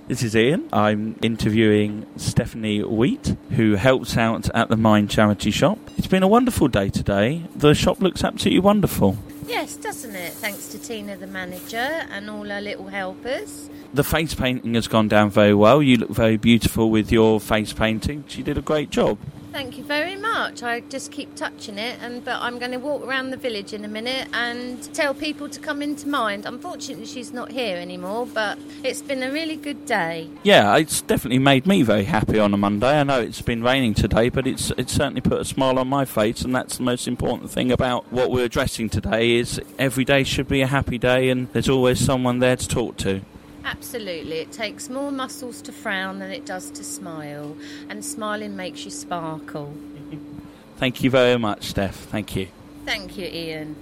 This is Ian. I'm interviewing Stephanie Wheat, who helps out at the Mind charity shop. It's been a wonderful day today. The shop looks absolutely wonderful. Yes, doesn't it? Thanks to Tina, the manager, and all her little helpers. The face painting has gone down very well. You look very beautiful with your face painting. She did a great job. Thank you very much. I just keep touching it, but I'm going to walk around the village in a minute and tell people to come into Mind. Unfortunately, she's not here anymore, but it's been a really good day. Yeah, it's definitely made me very happy on a Monday. I know it's been raining today, but it's certainly put a smile on my face, and that's the most important thing about what we're addressing today is every day should be a happy day, and there's always someone there to talk to. Absolutely. It takes more muscles to frown than it does to smile, and smiling makes you sparkle. Thank you very much, Steph. Thank you. Thank you, Ian.